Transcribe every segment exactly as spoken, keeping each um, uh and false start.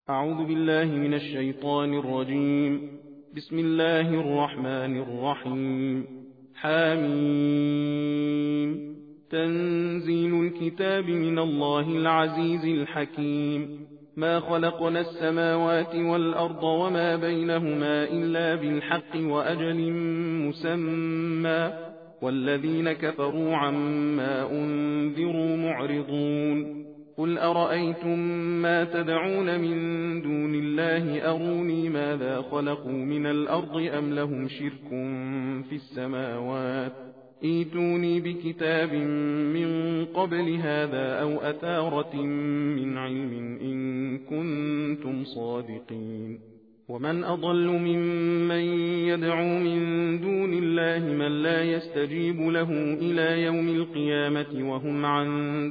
أعوذ بالله من الشيطان الرجيم. بسم الله الرحمن الرحيم. حميم. تنزيل الكتاب من الله العزيز الحكيم. ما خلقنا السماوات والأرض وما بينهما إلا بالحق وأجل مسمى، والذين كفروا عما أنذروا معرضون. قل أرأيتم ما تدعون من دون الله أروني ماذا خلقوا من الأرض أم لهم شرك في السماوات، ائتوني بكتاب من قبل هذا أو أثارة من علم إن كنتم صادقين. ومن أضل ممن يدعو من دون الله من لا يستجيب له إلى يوم القيامة وهم عن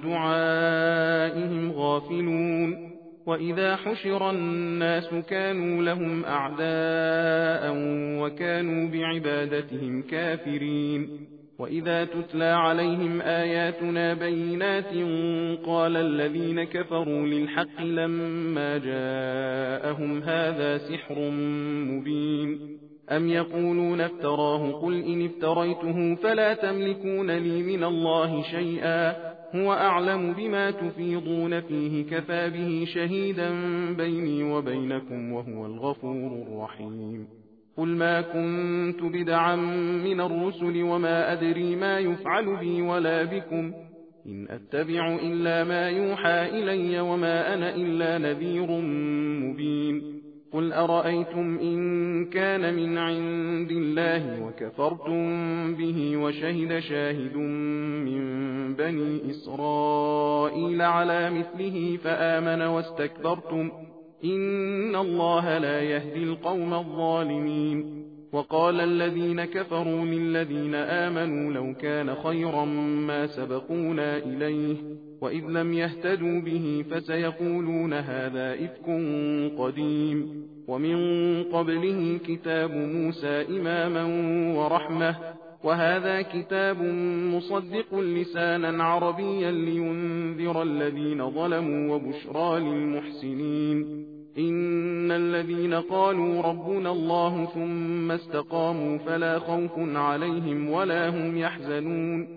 دعائهم غافلون. وإذا حشر الناس كانوا لهم أعداء وكانوا بعبادتهم كافرين. وإذا تتلى عليهم آياتنا بينات قال الذين كفروا للحق لما جاءهم هذا سحر مبين. أم يقولون افتراه قل إن افتريته فلا تملكون لي من الله شيئا هو أعلم بما تفيضون فيه كفى به شهيدا بيني وبينكم وهو الغفور الرحيم. قل ما كنت بدعا من الرسل وما أدري ما يفعل بي ولا بكم إن أتبع إلا ما يوحى إلي وما أنا إلا نذير مبين. قل أرأيتم إن كان من عند الله وكفرتم به وشهد شاهد من بني إسرائيل على مثله فآمن واستكبرتم إن الله لا يهدي القوم الظالمين. وقال الذين كفروا للذين آمنوا لو كان خيرا ما سبقونا إليه وإذ لم يهتدوا به فسيقولون هذا إفك قديم. ومن قبله كتاب موسى إماما ورحمة وهذا كتاب مصدق لسانا عربيا لينذر الذين ظلموا وبشرى للمحسنين. إن الذين قالوا ربنا الله ثم استقاموا فلا خوف عليهم ولا هم يحزنون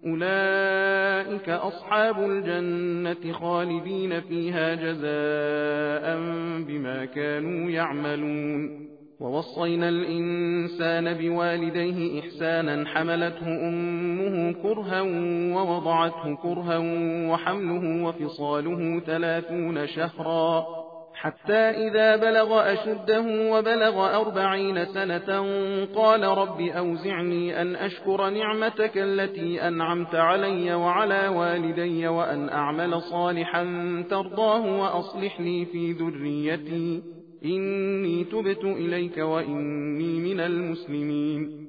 أولئك أصحاب الجنة خالدين فيها جزاء بما كانوا يعملون. ووصينا الإنسان بوالديه إحسانا حملته أمه كرها ووضعته كرها وحمله وفصاله ثلاثون شهرا حتى إذا بلغ أشده وبلغ أربعين سنة قال رب أوزعني أن أشكر نعمتك التي أنعمت علي وعلى والدي وأن أعمل صالحا ترضاه وأصلح لي في ذريتي إني تبت إليك وإني من المسلمين.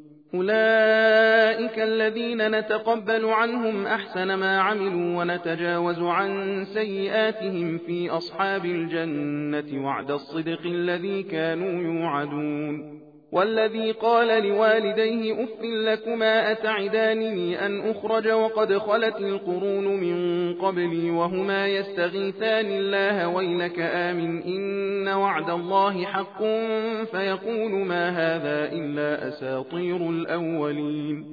أولئك الذين نتقبل عنهم أحسن ما عملوا ونتجاوز عن سيئاتهم في أصحاب الجنة وعد الصدق الذي كانوا يوعدون. والذي قال لوالديه أف لكما أتعدانني أن أخرج وقد خلت القرون من قبلي وهما يستغيثان الله ويلك آمن إن وعد الله حق فيقول ما هذا إلا أساطير الأولين.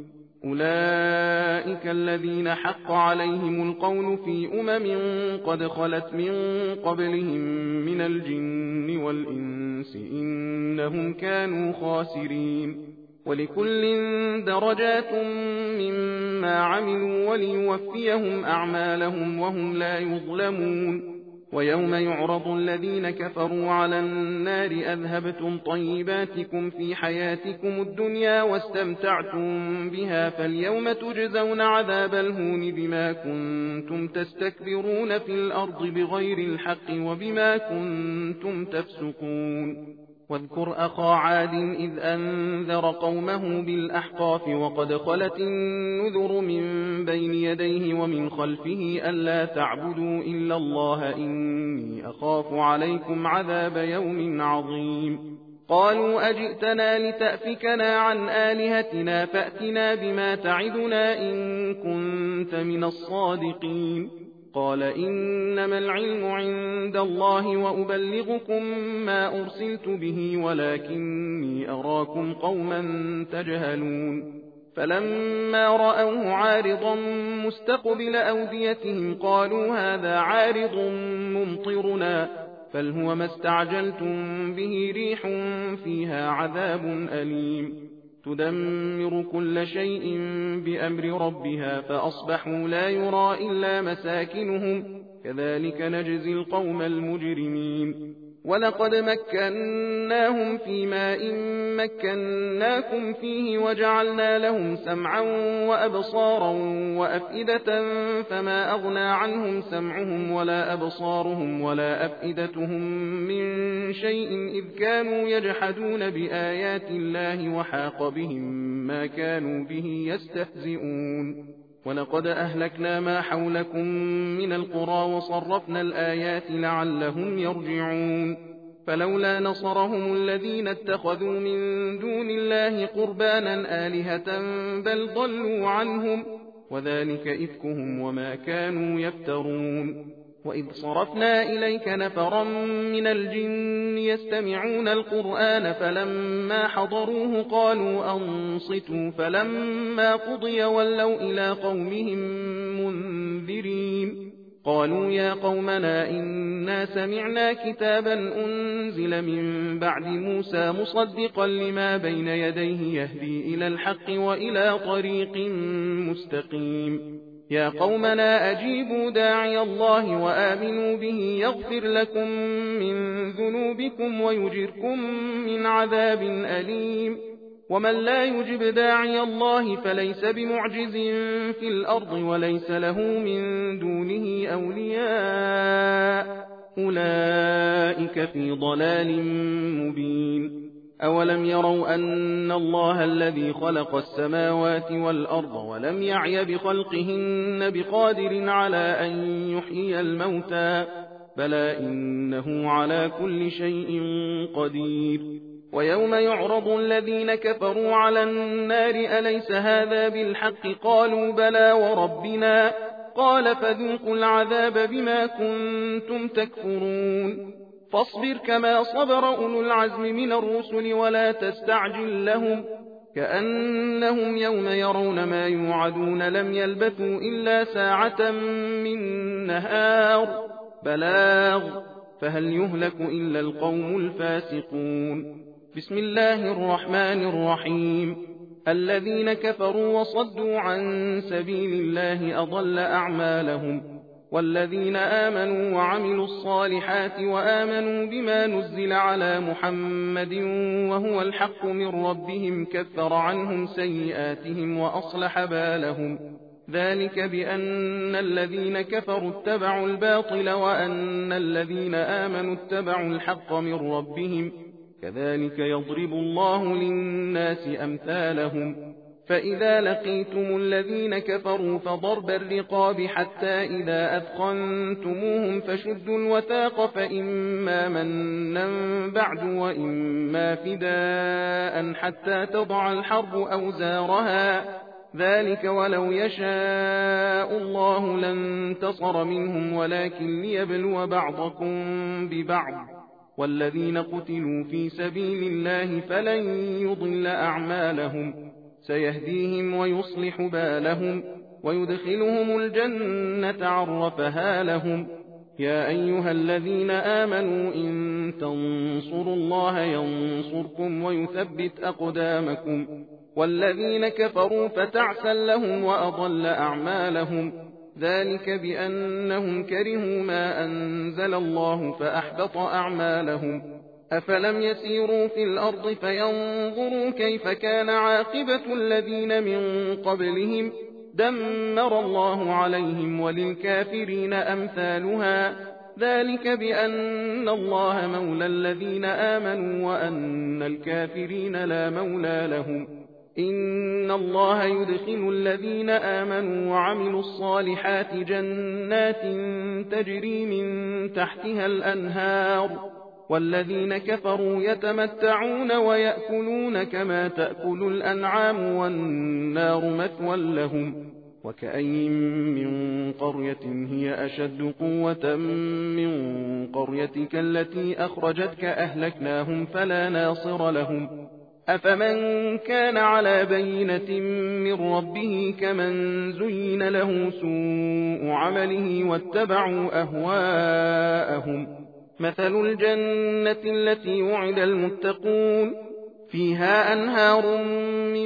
أولئك الذين حق عليهم القول في أمم قد خلت من قبلهم من الجن والإنس إنهم كانوا خاسرين. ولكل درجات مما عملوا وليوفيهم أعمالهم وهم لا يظلمون. ويوم يعرض الذين كفروا على النار أذهبتم طيباتكم في حياتكم الدنيا واستمتعتم بها فاليوم تجزون عذاب الهون بما كنتم تستكبرون في الأرض بغير الحق وبما كنتم تفسقون. واذكر أخا عاد إذ أنذر قومه بالأحقاف وقد خلت النذر من بين يديه ومن خلفه ألا تعبدوا إلا الله إني أخاف عليكم عذاب يوم عظيم. قالوا أجئتنا لتأفكنا عن آلهتنا فأتنا بما تعدنا إن كنت من الصادقين. قال إنما العلم عند الله وأبلغكم ما أرسلت به ولكني أراكم قوما تجهلون فلما رأوه عارضا مستقبل أوديتهم قالوا هذا عارض ممطرنا بل هو ما استعجلتم به ريح فيها عذاب أليم تدمر كل شيء بأمر ربها فأصبحوا لا يرى إلا مساكنهم كذلك نجزي القوم المجرمين ولقد مكناهم في ماء مكناكم فيه وجعلنا لهم سمعا وأبصارا وأفئدة فما أغنى عنهم سمعهم ولا أبصارهم ولا أفئدتهم من شيء إذ كانوا يجحدون بآيات الله وحاق بهم ما كانوا به يستهزئون ولقد أهلكنا ما حولكم من القرى وصرفنا الآيات لعلهم يرجعون فلولا نصرهم الذين اتخذوا من دون الله قربانا آلهة بل ضلوا عنهم وذلك إفكهم وما كانوا يفترون وإذ صرفنا إليك نفرا من الجن يستمعون القرآن فلما حضروه قالوا أنصتوا فلما قضي ولوا إلى قومهم منذرين قالوا يا قومنا إنا سمعنا كتابا أنزل من بعد موسى مصدقا لما بين يديه يهدي إلى الحق وإلى طريق مستقيم يا قومنا أجيبوا داعي الله وآمنوا به يغفر لكم من ذنوبكم ويجركم من عذاب أليم ومن لا يجب داعي الله فليس بمعجز في الأرض وليس له من دونه أولياء أولئك في ضلال مبين أولم يروا أن الله الذي خلق السماوات والأرض ولم يعي بخلقهن بقادر على أن يحيي الموتى بلى إنه على كل شيء قدير ويوم يعرض الذين كفروا على النار أليس هذا بالحق قالوا بلى وربنا قال فذوقوا العذاب بما كنتم تكفرون فاصبر كما صبر أولو العزم من الرسل ولا تستعجل لهم كأنهم يوم يرون ما يوعدون لم يلبثوا إلا ساعة من نهار بلاغ فهل يهلك إلا القوم الفاسقون بسم الله الرحمن الرحيم الذين كفروا وصدوا عن سبيل الله أضل أعمالهم والذين آمنوا وعملوا الصالحات وآمنوا بما نزل على محمد وهو الحق من ربهم كفر عنهم سيئاتهم وأصلح بالهم ذلك بأن الذين كفروا اتبعوا الباطل وأن الذين آمنوا اتبعوا الحق من ربهم كذلك يضرب الله للناس أمثالهم فإذا لقيتم الذين كفروا فضرب الرقاب حتى إذا أثخنتموهم فشدوا الوثاق فإما منا بعد وإما فداء حتى تضع الحرب أوزارها ذلك ولو يشاء الله لانتصر منهم ولكن ليبلو بعضكم ببعض والذين قتلوا في سبيل الله فلن يضل أعمالهم سيهديهم ويصلح بالهم ويدخلهم الجنة عرفها لهم يا أيها الذين آمنوا إن تنصروا الله ينصركم ويثبت أقدامكم والذين كفروا فتعسا لهم وأضل أعمالهم ذلك بأنهم كرهوا ما أنزل الله فأحبط أعمالهم أفلم يسيروا في الأرض فينظروا كيف كان عاقبة الذين من قبلهم دمر الله عليهم وللكافرين أمثالها ذلك بأن الله مولى الذين آمنوا وأن الكافرين لا مولى لهم إن الله يدخل الذين آمنوا وعملوا الصالحات جنات تجري من تحتها الأنهار والذين كفروا يتمتعون ويأكلون كما تأكل الأنعام والنار مثوى لهم وكأين من قرية هي أشد قوة من قريتك التي أخرجتك أهلكناهم فلا ناصر لهم أفمن كان على بينة من ربه كمن زين له سوء عمله واتبعوا أهواءهم مثل الجنة التي وعد المتقون فيها أنهار من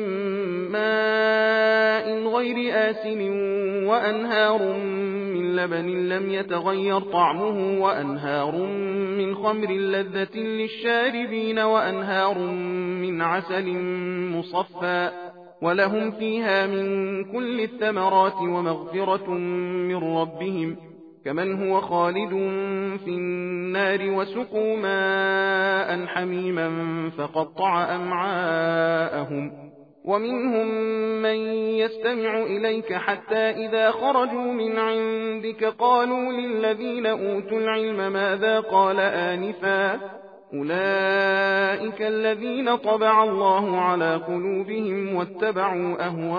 ماء غير آسن وأنهار من لبن لم يتغير طعمه وأنهار من خمر لذة للشاربين وأنهار من عسل مصفى ولهم فيها من كل الثمرات ومغفرة من ربهم كمن هو خالد في النار وسقوا ماء حميما فقطع أمعاءهم ومنهم من يستمع إليك حتى إذا خرجوا من عندك قالوا للذين أوتوا العلم ماذا قال آنفا أولئك الذين طبع الله على قلوبهم واتبعوا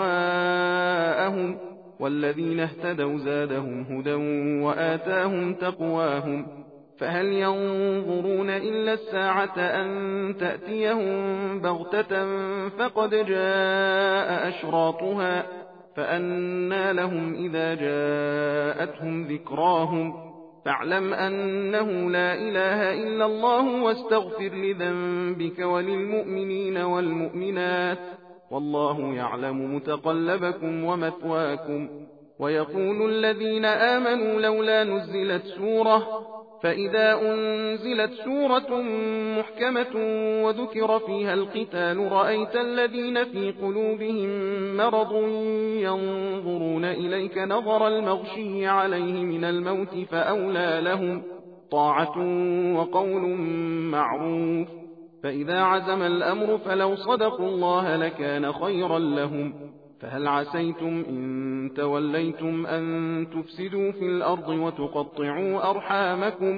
أهواءهم والذين اهتدوا زادهم هدى وآتاهم تقواهم فهل ينظرون إلا الساعة أن تأتيهم بغتة فقد جاء أشراطها فأنى لهم إذا جاءتهم ذكراهم فاعلم أنه لا إله إلا الله واستغفر لذنبك وللمؤمنين والمؤمنات والله يعلم متقلبكم ومثواكم ويقول الذين آمنوا لولا نزلت سورة فإذا أنزلت سورة محكمة وذكر فيها القتال رأيت الذين في قلوبهم مرض ينظرون إليك نظر المغشي عليه من الموت فأولى لهم طاعة وقول معروف فإذا عزم الأمر فلو صدقوا الله لكان خيرا لهم فهل عسيتم إن توليتم أن تفسدوا في الأرض وتقطعوا أرحامكم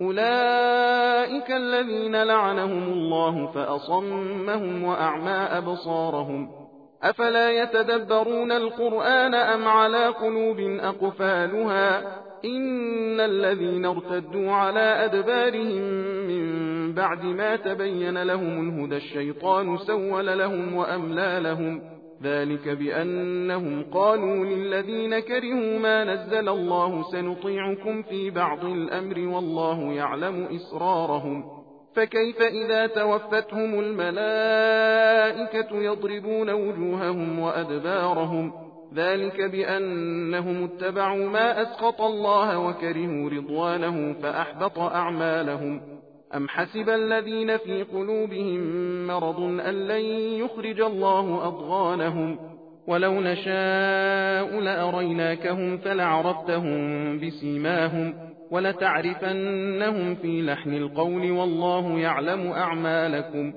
أولئك الذين لعنهم الله فأصمهم وأعمى أبصارهم أفلا يتدبرون القرآن أم على قلوب أقفالها إن الذين ارتدوا على أدبارهم من بعد ما تبين لهم الهدى الشيطان سول لهم وأملى لهم ذلك بأنهم قالوا للذين كرهوا ما نزل الله سنطيعكم في بعض الأمر والله يعلم إسرارهم فكيف إذا توفتهم الملائكة يضربون وجوههم وأدبارهم ذلك بأنهم اتبعوا ما أسخط الله وكرهوا رضوانه فأحبط أعمالهم أم حسب الذين في قلوبهم مرض أن لن يخرج الله أضغانهم ولو نشاء لأريناكهم فلعرفتهم بسيماهم ولتعرفنهم في لحن القول والله يعلم أعمالكم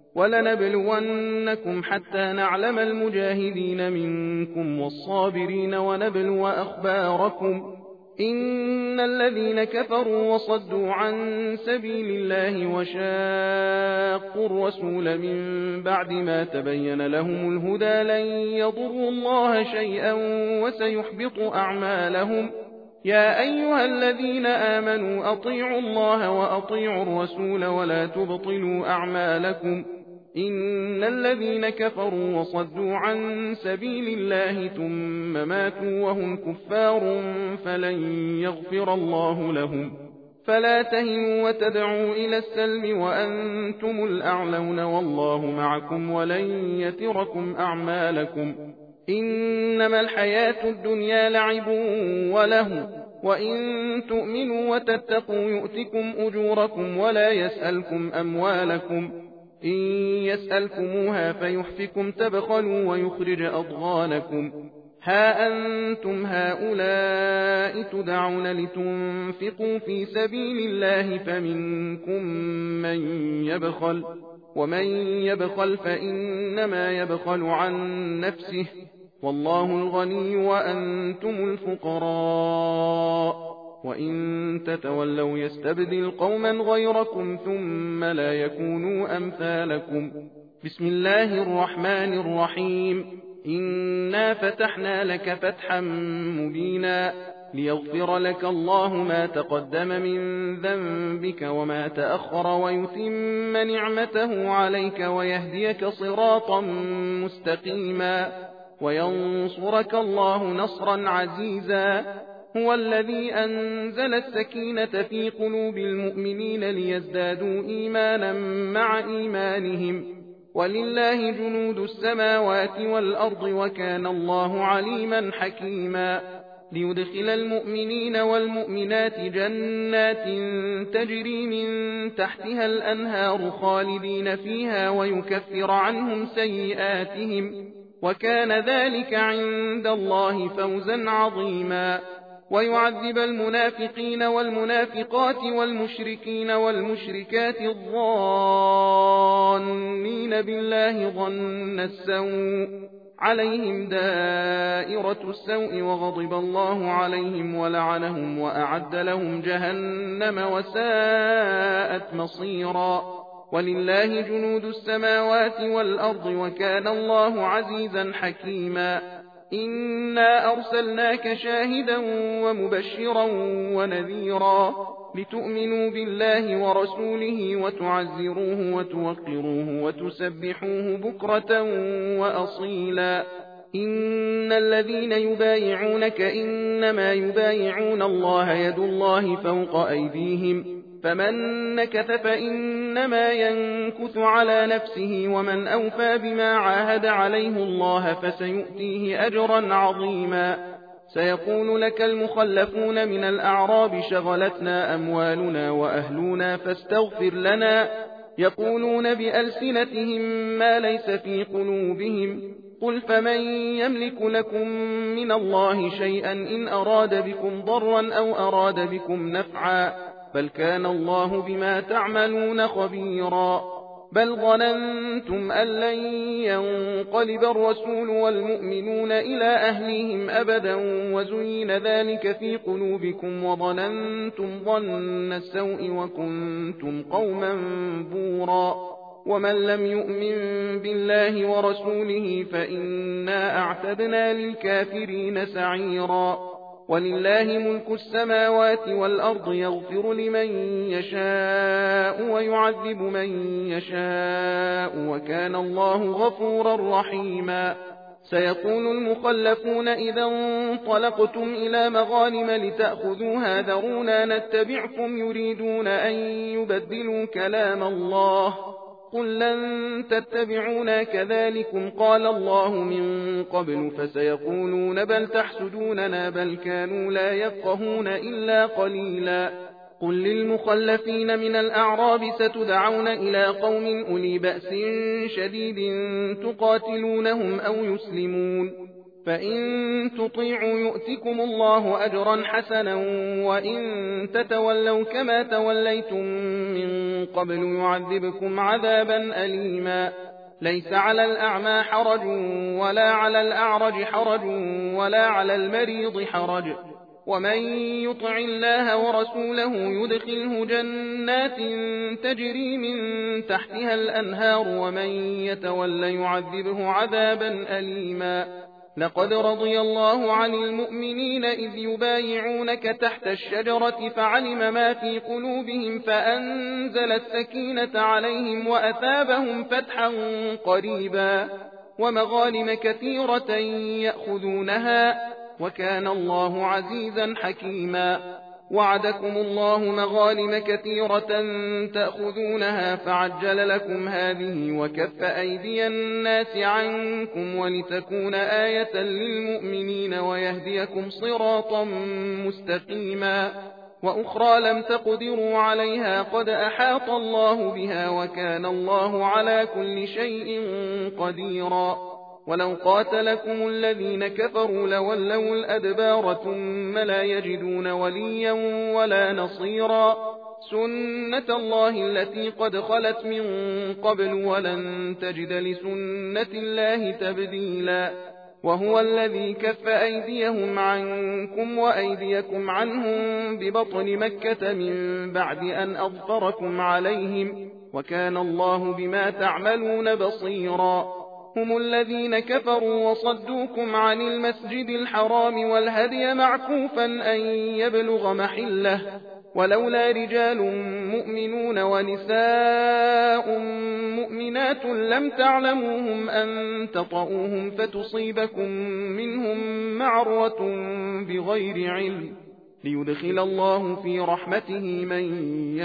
ولنبلونكم حتى نعلم المجاهدين منكم والصابرين ونبلو أخباركم إن الذين كفروا وصدوا عن سبيل الله وشاقوا الرسول من بعد ما تبين لهم الهدى لن يضروا الله شيئا وسيحبط أعمالهم يا أيها الذين آمنوا أطيعوا الله وأطيعوا الرسول ولا تبطلوا أعمالكم إن الذين كفروا وصدوا عن سبيل الله ثم ماتوا وهم كفار فلن يغفر الله لهم فلا تهنوا وتدعوا إلى السلم وأنتم الأعلون والله معكم ولن يتركم أعمالكم إنما الحياة الدنيا لعب وله وإن تؤمنوا وتتقوا يؤتكم أجوركم ولا يسألكم أموالكم إن يسألكموها فيحفكم تبخلوا ويخرج أضغانكم ها أنتم هؤلاء تدعون لتنفقوا في سبيل الله فمنكم من يبخل ومن يبخل فإنما يبخل عن نفسه والله الغني وأنتم الفقراء وإن تتولوا يستبدل قوما غيركم ثم لا يكونوا أمثالكم بسم الله الرحمن الرحيم إنا فتحنا لك فتحا مبينا ليغفر لك الله ما تقدم من ذنبك وما تأخر ويتم نعمته عليك ويهديك صراطا مستقيما وينصرك الله نصرا عزيزا هو الذي أنزل السكينة في قلوب المؤمنين ليزدادوا إيمانا مع إيمانهم ولله جنود السماوات والأرض وكان الله عليما حكيما ليدخل المؤمنين والمؤمنات جنات تجري من تحتها الأنهار خالدين فيها ويكفر عنهم سيئاتهم وكان ذلك عند الله فوزا عظيما ويعذب المنافقين والمنافقات والمشركين والمشركات الظانين بالله ظن السوء عليهم دائرة السوء وغضب الله عليهم ولعنهم وأعد لهم جهنم وساءت مصيرا ولله جنود السماوات والأرض وكان الله عزيزا حكيما إنا أرسلناك شاهدا ومبشرا ونذيرا لتؤمنوا بالله ورسوله وتعزروه وتوقروه وتسبحوه بكرة وأصيلا إن الذين يبايعونك إنما يبايعون الله يد الله فوق أيديهم فمن نكث فإنما ينكث على نفسه ومن أوفى بما عاهد عليه الله فسيؤتيه أجرا عظيما سيقول لك المخلفون من الأعراب شغلتنا أموالنا وأهلنا فاستغفر لنا يقولون بألسنتهم ما ليس في قلوبهم قل فمن يملك لكم من الله شيئا إن أراد بكم ضرا أو أراد بكم نفعا بل كان الله بما تعملون خبيرا بل ظننتم أن لن ينقلب الرسول والمؤمنون إلى أهليهم أبدا وزين ذلك في قلوبكم وظننتم ظن السوء وكنتم قوما بورا ومن لم يؤمن بالله ورسوله فإنا أعتدنا للكافرين سعيرا ولله ملك السماوات والأرض يغفر لمن يشاء ويعذب من يشاء وكان الله غفورا رحيما سيقول المخلفون إذا انطلقتم إلى مغانم لتأخذوها ذرونا نتبعكم يريدون أن يبدلوا كلام الله قل لن تتبعونا كذلكم قال الله من قبل فسيقولون بل تحسدوننا بل كانوا لا يفقهون إلا قليلا قل للمخلفين من الأعراب ستدعون إلى قوم أولي بأس شديد تقاتلونهم أو يسلمون فإن تطيعوا يؤتكم الله أجرا حسنا وإن تتولوا كما توليتم من قبل يعذبكم عذابا أليما ليس على الأعمى حرج ولا على الأعرج حرج ولا على المريض حرج ومن يطع الله ورسوله يدخله جنات تجري من تحتها الأنهار ومن يتول يعذبه عذابا أليما لقد رضي الله عن المؤمنين إذ يبايعونك تحت الشجرة فعلم ما في قلوبهم فأنزل السكينة عليهم وأثابهم فتحا قريبا ومغانم كثيرة يأخذونها وكان الله عزيزا حكيما وعدكم الله مغانم كثيرة تأخذونها فعجل لكم هذه وكف أيدي الناس عنكم ولتكون آية للمؤمنين ويهديكم صراطا مستقيما وأخرى لم تقدروا عليها قد أحاط الله بها وكان الله على كل شيء قديرا ولو قاتلكم الذين كفروا لولوا الأدبار ثم لا يجدون وليا ولا نصيرا سنة الله التي قد خلت من قبل ولن تجد لسنة الله تبديلا وهو الذي كف أيديهم عنكم وأيديكم عنهم ببطن مكة من بعد أن أظفركم عليهم وكان الله بما تعملون بصيرا هم الذين كفروا وصدوكم عن المسجد الحرام والهدي معكوفا أن يبلغ محله ولولا رجال مؤمنون ونساء مؤمنات لم تعلموهم أن تطؤوهم فتصيبكم منهم معرة بغير علم ليدخل الله في رحمته من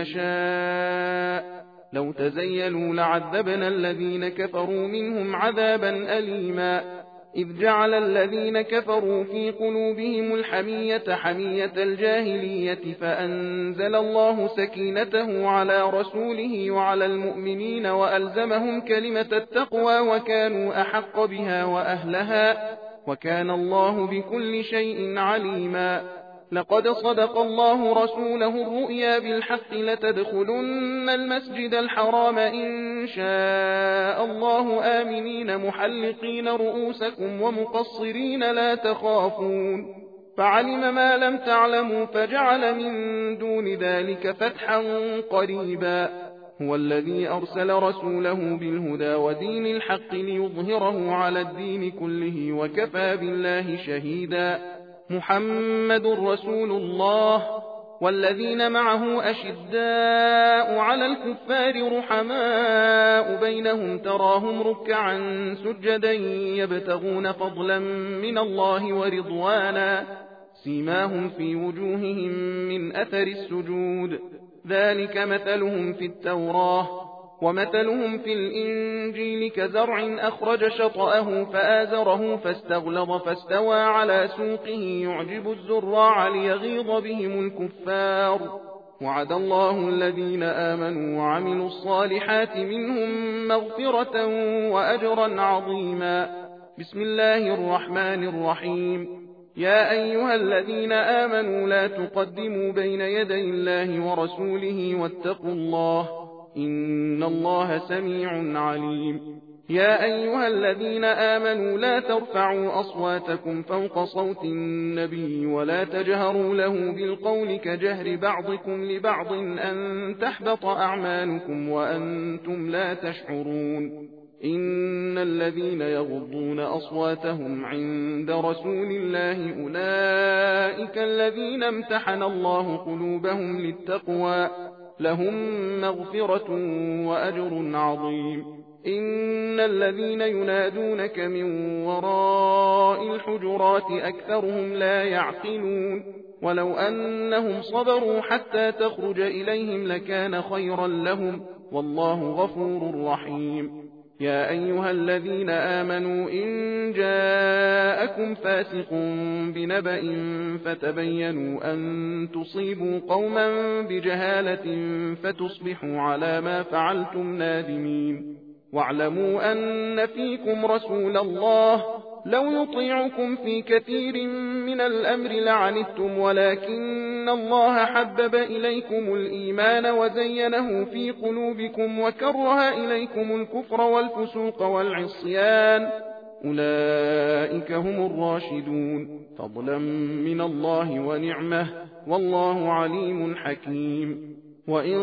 يشاء لو تزيلوا لعذبنا الذين كفروا منهم عذابا أليما إذ جعل الذين كفروا في قلوبهم الحمية حمية الجاهلية فأنزل الله سكينته على رسوله وعلى المؤمنين وألزمهم كلمة التقوى وكانوا أحق بها وأهلها وكان الله بكل شيء عليما لقد صدق الله رسوله الرؤيا بالحق لتدخلن المسجد الحرام إن شاء الله آمنين محلقين رؤوسكم ومقصرين لا تخافون فعلم ما لم تعلموا فجعل من دون ذلك فتحا قريبا هو الذي أرسل رسوله بالهدى ودين الحق ليظهره على الدين كله وكفى بالله شهيدا محمد رسول الله والذين معه أشداء على الكفار رحماء بينهم تراهم ركعا سجدا يبتغون فضلا من الله ورضوانا سيماهم في وجوههم من أثر السجود ذلك مثلهم في التوراة ومثلهم في الإنجيل كزرع أخرج شطأه فآزره فاستغلظ فاستوى على سوقه يعجب الزراع ليغيظ بهم الكفار وعد الله الذين آمنوا وعملوا الصالحات منهم مغفرة وأجرا عظيما بسم الله الرحمن الرحيم يا أيها الذين آمنوا لا تقدموا بين يدي الله ورسوله واتقوا الله إن الله سميع عليم يا أيها الذين آمنوا لا ترفعوا أصواتكم فوق صوت النبي ولا تجهروا له بالقول كجهر بعضكم لبعض أن تحبط أعمالكم وأنتم لا تشعرون إن الذين يغضون أصواتهم عند رسول الله أولئك الذين امتحن الله قلوبهم للتقوى لهم مغفرة وأجر عظيم إن الذين ينادونك من وراء الحجرات أكثرهم لا يعقلون ولو أنهم صبروا حتى تخرج إليهم لكان خيرا لهم والله غفور رحيم يا أيها الذين آمنوا إن جاءكم فاسق بنبأ فتبينوا أن تصيبوا قوما بجهالة فتصبحوا على ما فعلتم نادمين واعلموا أن فيكم رسول الله لو يطيعكم في كثير من الأمر لعنتم ولكن الله حبب إليكم الإيمان وزينه في قلوبكم وكره إليكم الكفر والفسوق والعصيان أولئك هم الراشدون فضلا من الله ونعمه والله عليم حكيم وإن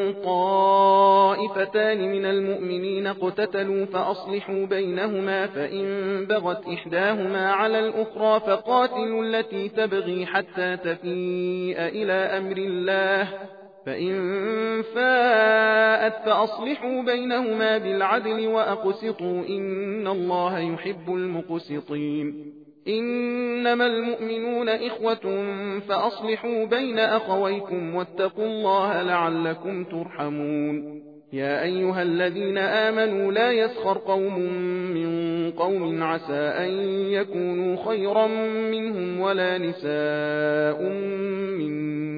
طائفتان من المؤمنين اقتتلوا فأصلحوا بينهما فإن بغت إحداهما على الأخرى فقاتلوا التي تبغي حتى تفيء إلى أمر الله فإن فاءت فأصلحوا بينهما بالعدل وأقسطوا إن الله يحب المقسطين إنما المؤمنون إخوة فأصلحوا بين أخويكم واتقوا الله لعلكم ترحمون يا أيها الذين آمنوا لا يسخر قوم من قوم عسى أن يكونوا خيرا منهم ولا نساء من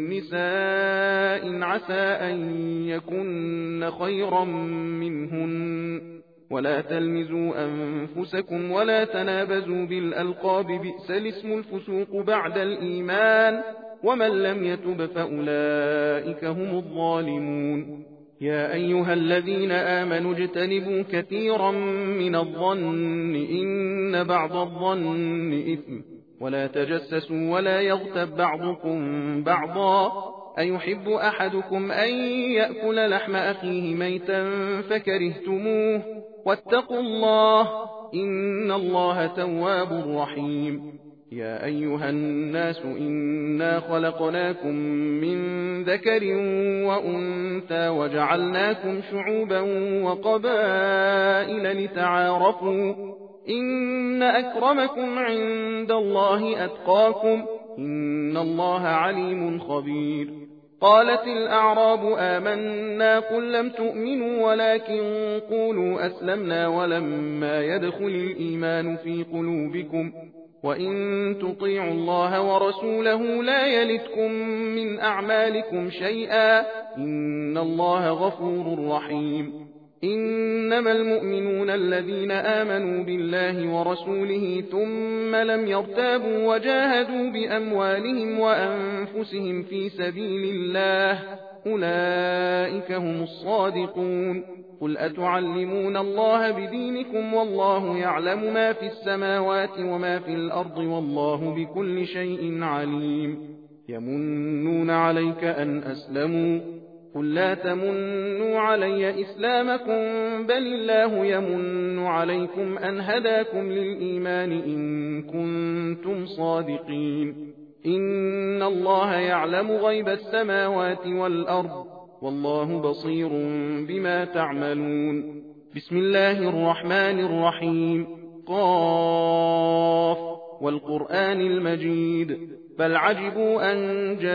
نساء عسى أن يكن خيرا منهن ولا تلمزوا أنفسكم ولا تنابزوا بالألقاب بئس الاسم الفسوق بعد الإيمان ومن لم يتب فأولئك هم الظالمون يا أيها الذين آمنوا اجتنبوا كثيرا من الظن إن بعض الظن إثم ولا تجسسوا ولا يغتب بعضكم بعضا أيحب أحدكم أن يأكل لحم أخيه ميتا فكرهتموه واتقوا الله إن الله تواب رحيم يا أيها الناس إنا خلقناكم من ذكر وأنثى وجعلناكم شعوبا وقبائل لتعارفوا إن أكرمكم عند الله أتقاكم إن الله عليم خبير قالت الأعراب آمنا قل لم تؤمنوا ولكن قولوا أسلمنا ولما يدخل الإيمان في قلوبكم وإن تطيعوا الله ورسوله لا يلتكم من أعمالكم شيئا إن الله غفور رحيم إنما المؤمنون الذين آمنوا بالله ورسوله ثم لم يرتابوا وجاهدوا بأموالهم وأنفسهم في سبيل الله أولئك هم الصادقون قل أتعلمون الله بدينكم والله يعلم ما في السماوات وما في الأرض والله بكل شيء عليم يمنون عليك أن أسلموا قل لا تمنوا علي إسلامكم بل الله يمن عليكم أن هداكم للإيمان إن كنتم صادقين إن الله يعلم غيب السماوات والأرض والله بصير بما تعملون بسم الله الرحمن الرحيم قاف والقرآن المجيد بل عجبوا أن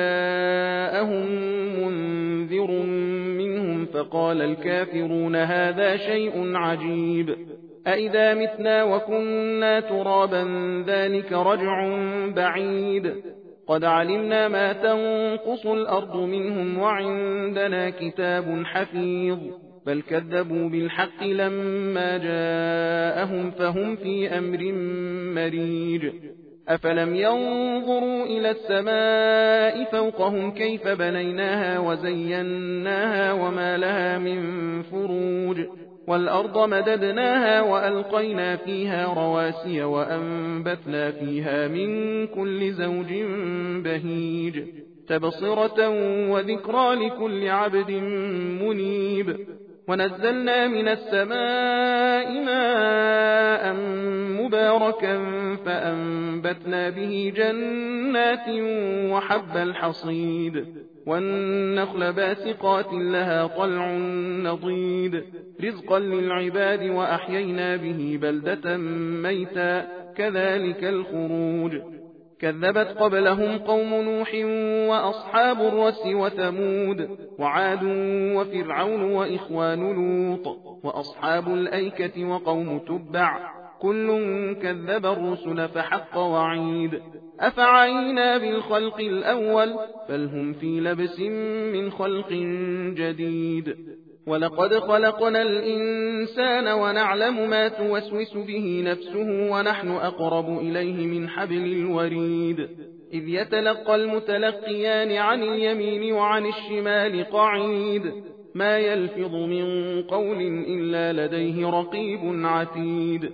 جاءهم منذر منهم فقال الكافرون هذا شيء عجيب أئذا متنا وكنا ترابا ذلك رجع بعيد قد علمنا ما تنقص الأرض منهم وعندنا كتاب حفيظ بل كذبوا بالحق لما جاءهم فهم في أمر مريج أفلم ينظروا إلى السماء فوقهم كيف بنيناها وزيناها وما لها من فروج والأرض مددناها وألقينا فيها رواسي وأنبتنا فيها من كل زوج بهيج تبصرة وذكرى لكل عبد منيب ونزلنا من السماء ماء مباركا فأنبتنا به جنات وحب الحصيد والنخل باسقات لها طلع نضيد رزقا للعباد وأحيينا به بلدة ميتا كذلك الخروج كذبت قبلهم قوم نوح وأصحاب الرس وثمود وعاد وفرعون وإخوان لوط وأصحاب الأيكة وقوم تبع كل كذب الرسل فحق وعيد أفعينا بالخلق الأول بل هم في لبس من خلق جديد ولقد خلقنا الإنسان ونعلم ما توسوس به نفسه ونحن أقرب إليه من حبل الوريد إذ يتلقى المتلقيان عن اليمين وعن الشمال قعيد ما يلفظ من قول إلا لديه رقيب عتيد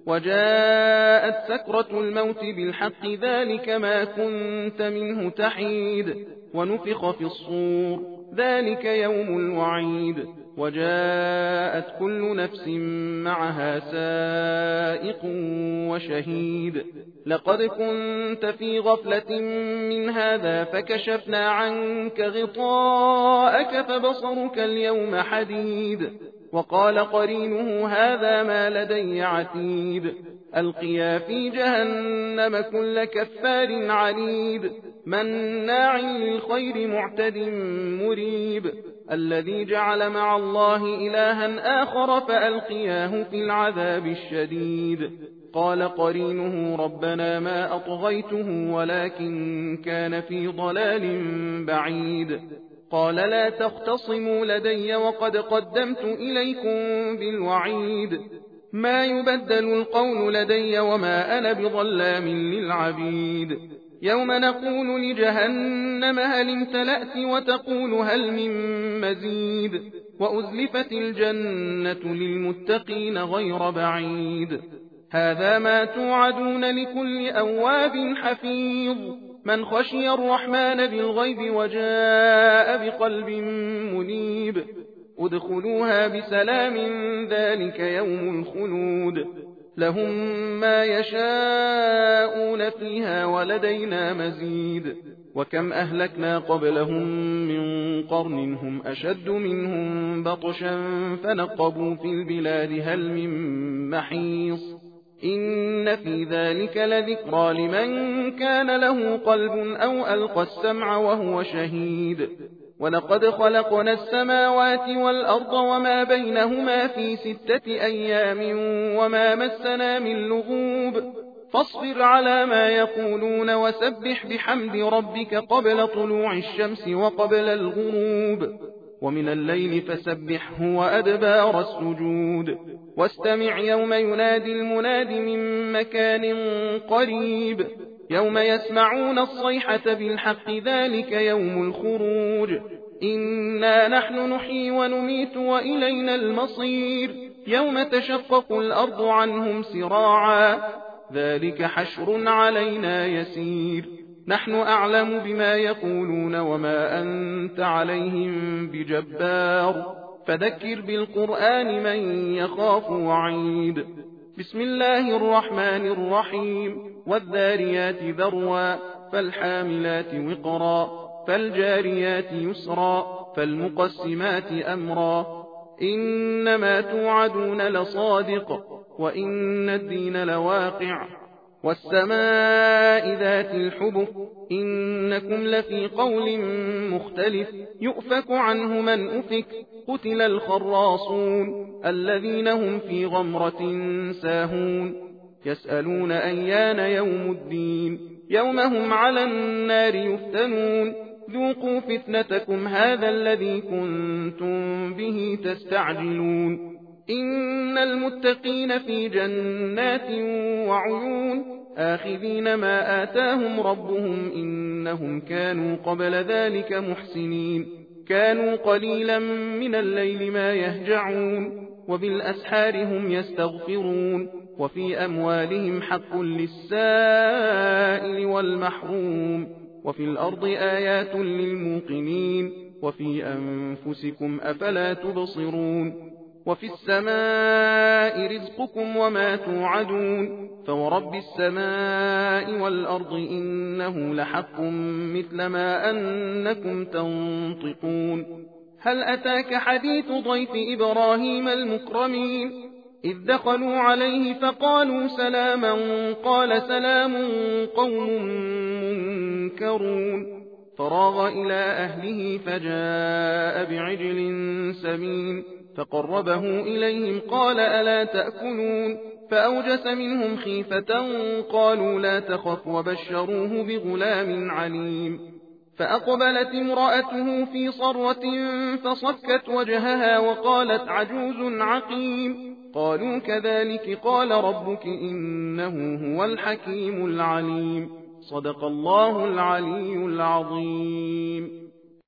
وجاءت سكرة الموت بالحق ذلك ما كنت منه تحيد ونفخ في الصور ذلك يوم الوعيد وجاءت كل نفس معها سائق وشهيد لقد كنت في غفلة من هذا فكشفنا عنك غطاءك فبصرك اليوم حديد وقال قرينه هذا ما لدي عتيد ألقيا في جهنم كل كفار عنيد مناع للخير معتد مريب الذي جعل مع الله إلها آخر فألقياه في العذاب الشديد قال قرينه ربنا ما أطغيته ولكن كان في ضلال بعيد قال لا تختصموا لدي وقد قدمت إليكم بالوعيد ما يبدل القول لدي وما أنا بظلام للعبيد يوم نقول لجهنم هل امتلأت وتقول هل من مزيد وأزلفت الجنة للمتقين غير بعيد هذا ما توعدون لكل أواب حفيظ من خشي الرحمن بالغيب وجاء بقلب منيب ادخلوها بسلام ذلك يوم الخلود لهم ما يشاءون فيها ولدينا مزيد وكم أهلكنا قبلهم من قرن هم أشد منهم بطشا فنقبوا في البلاد هل من محيص إن في ذلك لذكرى لمن كان له قلب أو ألقى السمع وهو شهيد ولقد خلقنا السماوات والأرض وما بينهما في ستة أيام وما مسنا من لغوب فاصبر على ما يقولون وسبح بحمد ربك قبل طلوع الشمس وقبل الغروب ومن الليل فسبحه وأدبار السجود واستمع يوم ينادي المناد من مكان قريب يوم يسمعون الصيحة بالحق ذلك يوم الخروج إنا نحن نحيي ونميت وإلينا المصير يوم تشقق الأرض عنهم سراعا ذلك حشر علينا يسير نحن أعلم بما يقولون وما أنت عليهم بجبار فذكر بالقرآن من يخاف وعيد بسم الله الرحمن الرحيم والذاريات ذروا فالحاملات وقرا فالجاريات يسرا فالمقسمات أمرا إنما توعدون لصادق وإن الدين لواقع والسماء ذات الحبك إنكم لفي قول مختلف يؤفك عنه من أفك قتل الخراصون الذين هم في غمرة ساهون يسألون أيان يوم الدين يوم هم على النار يفتنون ذوقوا فتنتكم هذا الذي كنتم به تستعجلون إن المتقين في جنات وعيون آخذين ما آتاهم ربهم إنهم كانوا قبل ذلك محسنين كانوا قليلا من الليل ما يهجعون وبالأسحار هم يستغفرون وفي أموالهم حق للسائل والمحروم وفي الأرض آيات للموقنين وفي أنفسكم أفلا تبصرون وفي السماء رزقكم وما توعدون فورب السماء والأرض إنه لحق مثل ما أنكم تنطقون هل أتاك حديث ضيف إبراهيم المكرمين إذ دخلوا عليه فقالوا سلاما قال سلام قوم منكرون فراغ إلى أهله فجاء بعجل سمين فقربه إليهم قال ألا تأكلون فأوجس منهم خيفة قالوا لا تخف وبشروه بغلام عليم فأقبلت امرأته في صرة فصكت وجهها وقالت عجوز عقيم قالوا كذلك قال ربك إنه هو الحكيم العليم صدق الله العلي العظيم.